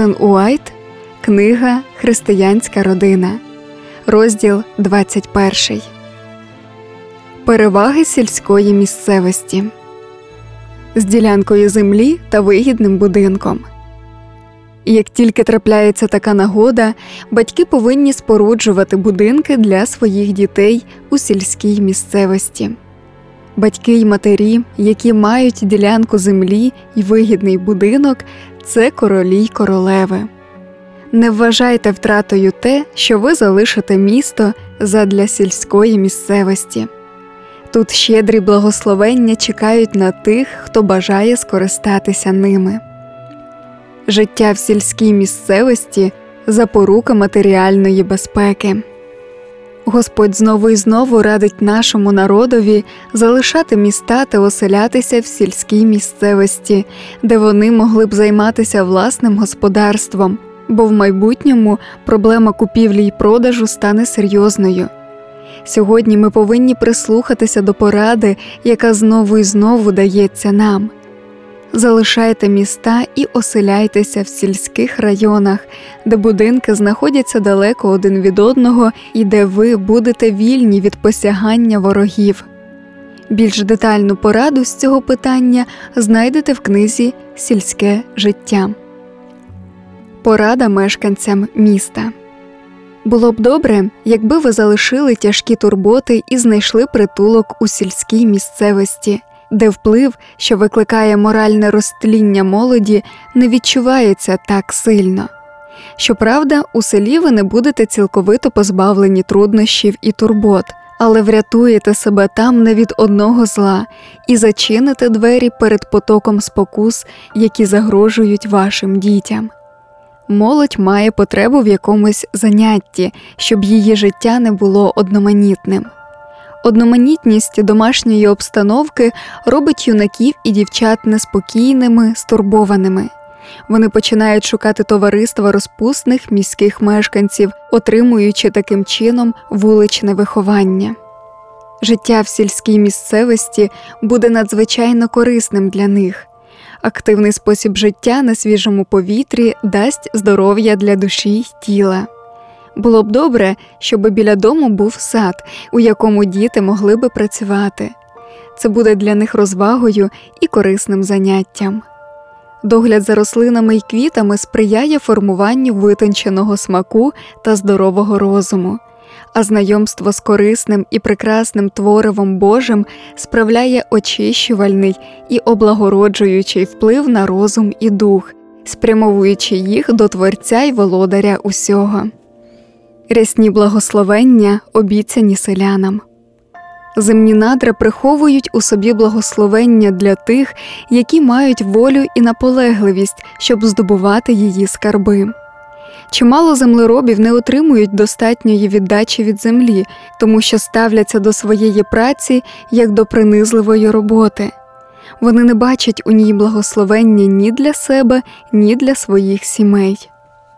Елен Уайт, книга «Християнська родина», розділ 21. Переваги сільської місцевості. З ділянкою землі та вигідним будинком. Як тільки трапляється така нагода, батьки повинні споруджувати будинки для своїх дітей у сільській місцевості. Батьки й матері, які мають ділянку землі й вигідний будинок – це королі й королеви. Не вважайте втратою те, що ви залишите місто задля сільської місцевості. Тут щедрі благословення чекають на тих, хто бажає скористатися ними. Життя в сільській місцевості – запорука матеріальної безпеки. Господь знову і знову радить нашому народові залишати міста та оселятися в сільській місцевості, де вони могли б займатися власним господарством, бо в майбутньому проблема купівлі й продажу стане серйозною. Сьогодні ми повинні прислухатися до поради, яка знову і знову дається нам. Залишайте міста і оселяйтеся в сільських районах, де будинки знаходяться далеко один від одного і де ви будете вільні від посягання ворогів. Більш детальну пораду з цього питання знайдете в книзі «Сільське життя». Порада мешканцям міста. Було б добре, якби ви залишили тяжкі турботи і знайшли притулок у сільській місцевості, де вплив, що викликає моральне розтління молоді, не відчувається так сильно. Щоправда, у селі ви не будете цілковито позбавлені труднощів і турбот, але врятуєте себе там не від одного зла і зачините двері перед потоком спокус, які загрожують вашим дітям. Молодь має потребу в якомусь занятті, щоб її життя не було одноманітним. Одноманітність домашньої обстановки робить юнаків і дівчат неспокійними, стурбованими. Вони починають шукати товариства розпусних міських мешканців, отримуючи таким чином вуличне виховання. Життя в сільській місцевості буде надзвичайно корисним для них. Активний спосіб життя на свіжому повітрі дасть здоров'я для душі й тіла. Було б добре, щоб біля дому був сад, у якому діти могли би працювати. Це буде для них розвагою і корисним заняттям. Догляд за рослинами й квітами сприяє формуванню витонченого смаку та здорового розуму, а знайомство з корисним і прекрасним творивом Божим справляє очищувальний і облагороджуючий вплив на розум і дух, спрямовуючи їх до Творця й Володаря усього. Рясні благословення, обіцяні селянам. Земні надра приховують у собі благословення для тих, які мають волю і наполегливість, щоб здобувати її скарби. Чимало землеробів не отримують достатньої віддачі від землі, тому що ставляться до своєї праці як до принизливої роботи. Вони не бачать у ній благословення ні для себе, ні для своїх сімей.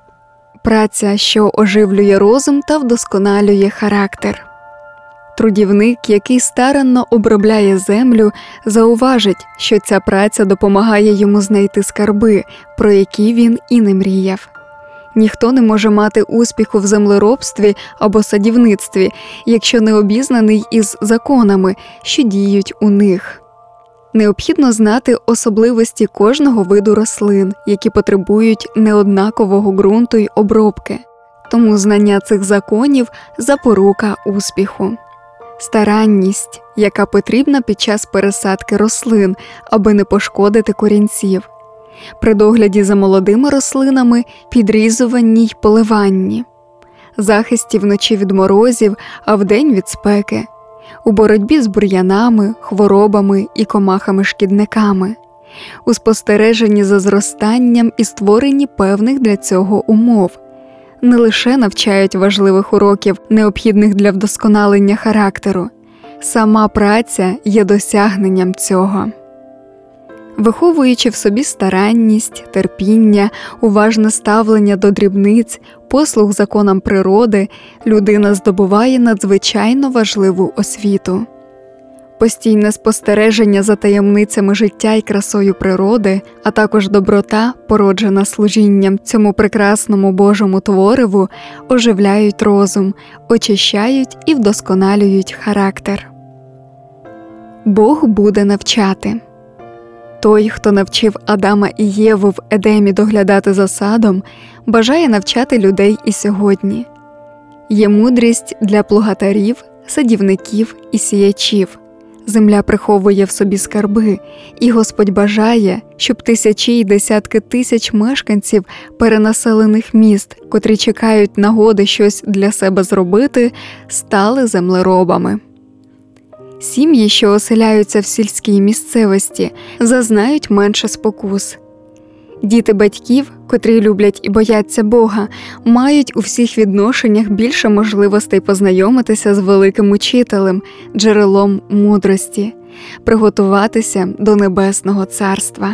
Праця, що оживлює розум та вдосконалює характер. Трудівник, який старанно обробляє землю, зауважить, що ця праця допомагає йому знайти скарби, про які він і не мріяв. Ніхто не може мати успіху в землеробстві або садівництві, якщо не обізнаний із законами, що діють у них. Необхідно знати особливості кожного виду рослин, які потребують неоднакового ґрунту й обробки. Тому знання цих законів – запорука успіху. Старанність, яка потрібна під час пересадки рослин, аби не пошкодити корінців. При догляді за молодими рослинами, підрізуванні й поливанні. Захисті вночі від морозів, а вдень від спеки. У боротьбі з бур'янами, хворобами і комахами-шкідниками. У спостереженні за зростанням і створенні певних для цього умов. Не лише навчають важливих уроків, необхідних для вдосконалення характеру. Сама праця є досягненням цього. Виховуючи в собі старанність, терпіння, уважне ставлення до дрібниць, послуг законам природи, людина здобуває надзвичайно важливу освіту. постійне спостереження за таємницями життя і красою природи, а також доброта, породжена служінням цьому прекрасному Божому твориву, оживляють розум, очищають і вдосконалюють характер. Бог буде навчати. Той, хто навчив Адама і Єву в Едемі доглядати за садом, бажає навчати людей і сьогодні. Є мудрість для плугатарів, садівників і сіячів. Земля приховує в собі скарби, і Господь бажає, щоб тисячі й десятки тисяч мешканців перенаселених міст, котрі чекають нагоди щось для себе зробити, стали землеробами. Сім'ї, що оселяються в сільській місцевості, зазнають менше спокус. Діти батьків, котрі люблять і бояться Бога, мають у всіх відношеннях більше можливостей познайомитися з великим учителем, джерелом мудрості, приготуватися до Небесного Царства.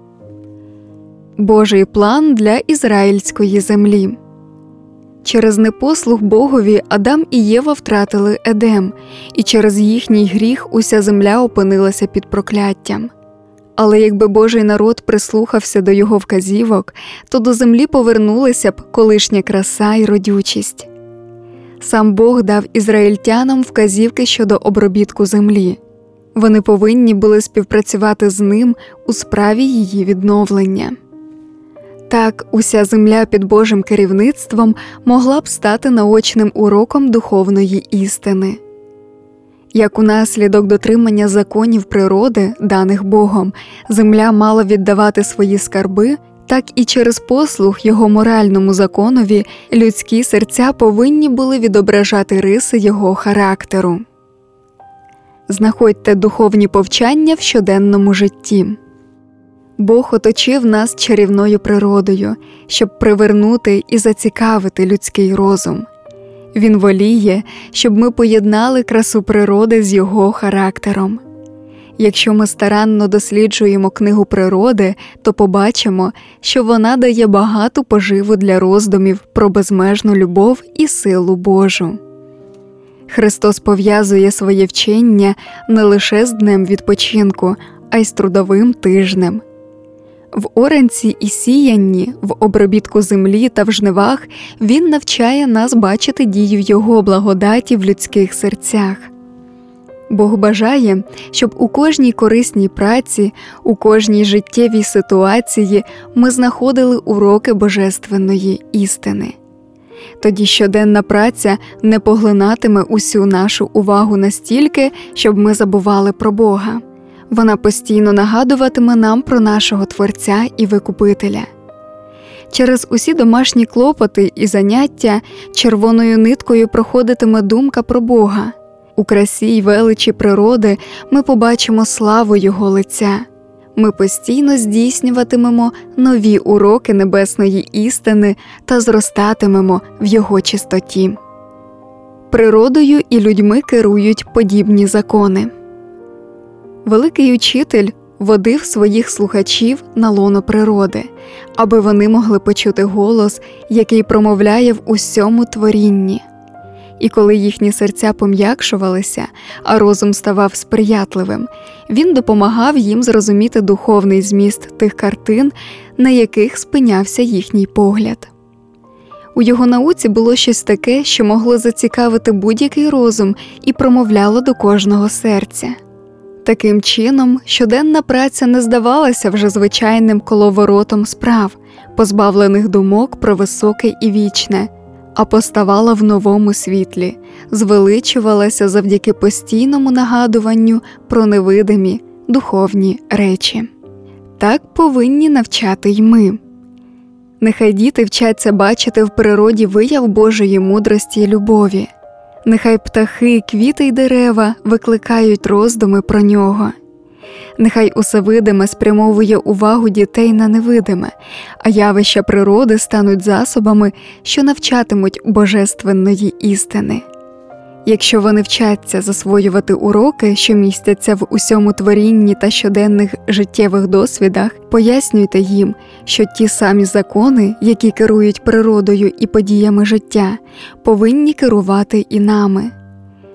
Божий план для ізраїльської землі. Через непослух Богові Адам і Єва втратили Едем, і через їхній гріх уся земля опинилася під прокляттям. Але якби Божий народ прислухався до його вказівок, то до землі повернулися б колишня краса й родючість. Сам Бог дав ізраїльтянам вказівки щодо обробітку землі. Вони повинні були співпрацювати з ним у справі її відновлення. Так, уся земля під Божим керівництвом могла б стати наочним уроком духовної істини. Як унаслідок дотримання законів природи, даних Богом, земля мала віддавати свої скарби, так і через послух його моральному законові людські серця повинні були відображати риси його характеру. Знаходьте духовні повчання в щоденному житті. Бог оточив нас чарівною природою, щоб привернути і зацікавити людський розум. Він воліє, щоб ми поєднали красу природи з його характером. Якщо ми старанно досліджуємо книгу природи, то побачимо, що вона дає багату поживу для роздумів про безмежну любов і силу Божу. Христос пов'язує своє вчення не лише з днем відпочинку, а й з трудовим тижнем. В оранці і сіянні, в обробітку землі та в жнивах Він навчає нас бачити дію Його благодаті в людських серцях. Бог бажає, щоб у кожній корисній праці, у кожній життєвій ситуації ми знаходили уроки божественної істини. Тоді щоденна праця не поглинатиме усю нашу увагу настільки, щоб ми забували про Бога. Вона постійно нагадуватиме нам про нашого Творця і Викупителя. Через усі домашні клопоти і заняття червоною ниткою проходитиме думка про Бога. У красі й величі природи ми побачимо славу Його лиця. Ми постійно здійснюватимемо нові уроки небесної істини та зростатимемо в Його чистоті. Природою і людьми керують подібні закони. Великий учитель водив своїх слухачів на лоно природи, аби вони могли почути голос, який промовляє в усьому творінні. І коли їхні серця пом'якшувалися, а розум ставав сприятливим, він допомагав їм зрозуміти духовний зміст тих картин, на яких спинявся їхній погляд. У його науці було щось таке, що могло зацікавити будь-який розум і промовляло до кожного серця. Таким чином, щоденна праця не здавалася вже звичайним коловоротом справ, позбавлених думок про високе і вічне, а поставала в новому світлі, звеличувалася завдяки постійному нагадуванню про невидимі, духовні речі. Так повинні навчати й ми. Нехай діти вчаться бачити в природі вияв Божої мудрості й любові. Нехай птахи, квіти й дерева викликають роздуми про нього. Нехай усе видиме спрямовує увагу дітей на невидиме, а явища природи стануть засобами, що навчатимуть божественної істини. Якщо вони вчаться засвоювати уроки, що містяться в усьому творінні та щоденних життєвих досвідах, пояснюйте їм, що ті самі закони, які керують природою і подіями життя, повинні керувати і нами.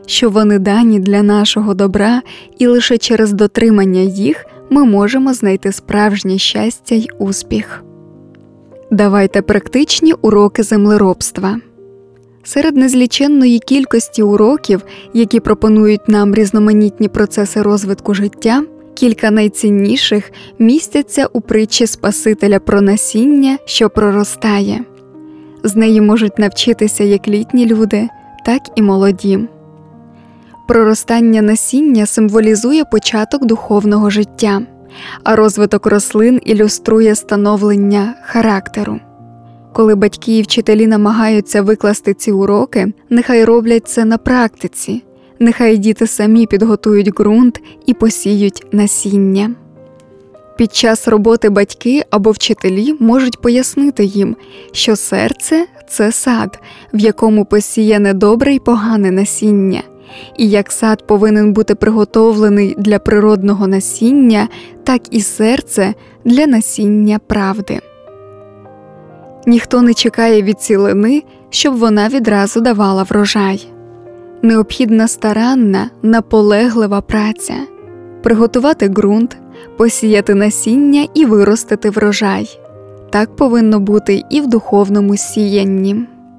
що вони дані для нашого добра, і лише через дотримання їх ми можемо знайти справжнє щастя й успіх. Давайте практичні уроки землеробства. Серед незліченної кількості уроків, які пропонують нам різноманітні процеси розвитку життя, кілька найцінніших містяться у притчі Спасителя про насіння, що проростає. З неї можуть навчитися як літні люди, так і молоді. Проростання насіння символізує початок духовного життя, а розвиток рослин ілюструє становлення характеру. Коли батьки і вчителі намагаються викласти ці уроки, нехай роблять це на практиці, нехай діти самі підготують ґрунт і посіють насіння. Під час роботи батьки або вчителі можуть пояснити їм, що серце – це сад, в якому посіяне добре й погане насіння, і як сад повинен бути приготовлений для природного насіння, так і серце – для насіння правди. Ніхто не чекає від цілини, щоб вона відразу давала врожай. Необхідна старанна, наполеглива праця – приготувати ґрунт, посіяти насіння і виростити врожай. Так повинно бути і в духовному сіянні.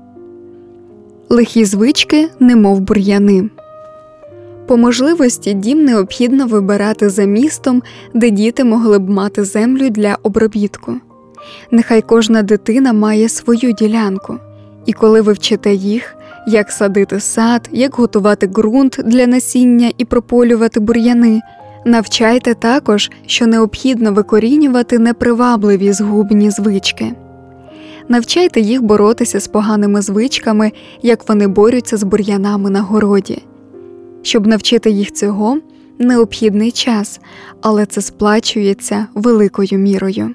Лихі звички, немов бур'яни. По можливості дім необхідно вибирати за містом, де діти могли б мати землю для обробітку. Нехай кожна дитина має свою ділянку, і коли ви вчите їх, як садити сад, як готувати ґрунт для насіння і прополювати бур'яни, навчайте також, що необхідно викорінювати непривабливі згубні звички. Навчайте їх боротися з поганими звичками, як вони борються з бур'янами на городі. Щоб навчити їх цього, необхідний час, але це сплачується великою мірою.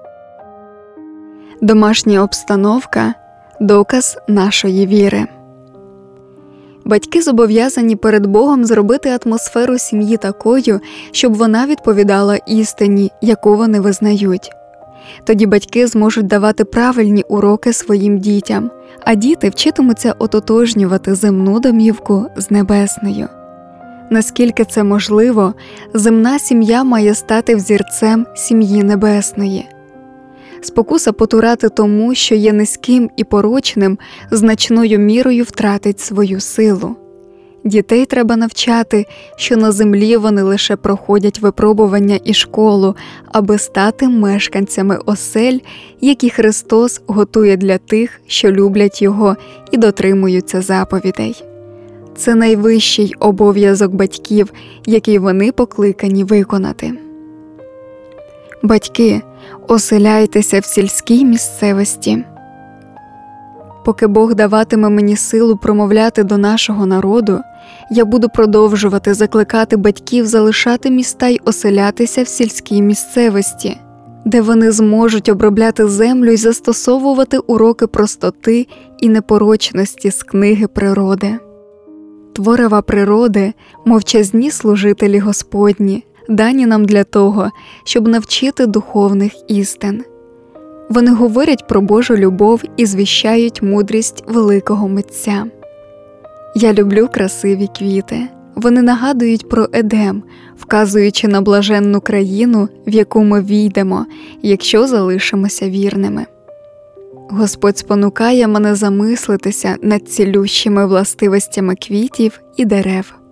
Домашня обстановка – доказ нашої віри. Батьки зобов'язані перед Богом зробити атмосферу сім'ї такою, щоб вона відповідала істині, яку вони визнають. Тоді батьки зможуть давати правильні уроки своїм дітям, а діти вчитимуться ототожнювати земну домівку з небесною. Наскільки це можливо, земна сім'я має стати взірцем сім'ї небесної. Спокуса потурати тому, що є низьким і порочним, значною мірою втратить свою силу. Дітей треба навчати, що на землі вони лише проходять випробування і школу, аби стати мешканцями осель, які Христос готує для тих, що люблять Його і дотримуються заповідей. Це найвищий обов'язок батьків, який вони покликані виконати. Батьки, оселяйтеся в сільській місцевості. Поки Бог даватиме мені силу промовляти до нашого народу, я буду продовжувати закликати батьків залишати міста й оселятися в сільській місцевості, де вони зможуть обробляти землю й застосовувати уроки простоти і непорочності з книги природи. Творива природи, мовчазні служителі Господні, дані нам для того, щоб навчити духовних істин. Вони говорять про Божу любов і звіщають мудрість великого митця. Я люблю красиві квіти. Вони нагадують про Едем, вказуючи на блаженну країну, в яку ми війдемо, якщо залишимося вірними. Господь спонукає мене замислитися над цілющими властивостями квітів і дерев.